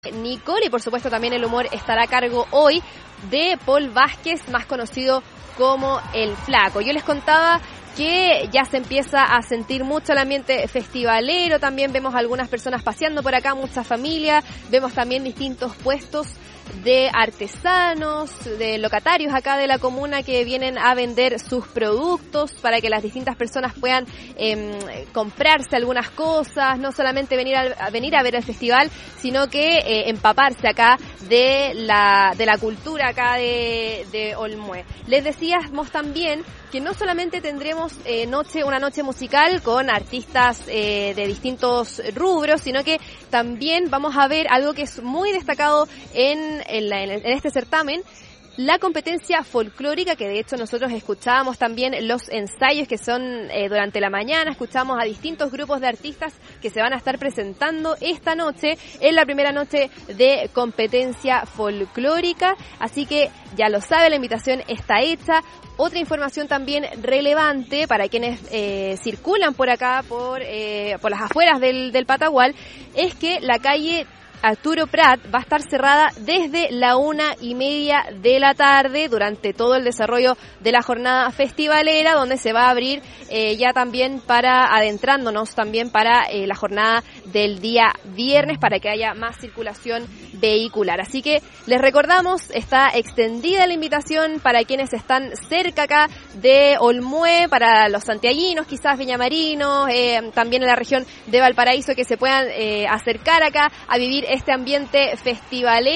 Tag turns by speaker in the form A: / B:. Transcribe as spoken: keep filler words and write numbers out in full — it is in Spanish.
A: Nicole, y por supuesto también el humor estará a cargo hoy de Paul Vázquez, más conocido como El Flaco. Yo les contaba que ya se empieza a sentir mucho el ambiente festivalero, también vemos algunas personas paseando por acá, mucha familia, vemos también distintos puestos de artesanos, de locatarios acá de la comuna que vienen a vender sus productos para que las distintas personas puedan eh, comprarse algunas cosas, no solamente venir a, a venir a ver el festival, sino que eh, empaparse acá de la de la cultura acá de, de Olmué. Les decíamos también que no solamente tendremos eh, noche una noche musical con artistas eh, de distintos rubros, sino que también vamos a ver algo que es muy destacado en, en, la, en este certamen, la competencia folclórica, que de hecho nosotros escuchábamos también los ensayos que son eh, durante la mañana, escuchamos a distintos grupos de artistas que se van a estar presentando esta noche, en la primera noche de competencia folclórica, así que ya lo sabe, la invitación está hecha. Otra información también relevante para quienes eh, circulan por acá, por eh, por las afueras del, del Patagual, es que la calle Arturo Prat va a estar cerrada desde la una y media de la tarde durante todo el desarrollo de la jornada festivalera, donde se va a abrir eh, ya también para, adentrándonos también para eh, la jornada del día viernes, para que haya más circulación vehicular. Así que les recordamos, está extendida la invitación para quienes están cerca acá de Olmué, para los santiaguinos, quizás viñamarinos, eh, también en la región de Valparaíso, que se puedan eh, acercar acá a vivir este ambiente festivalero.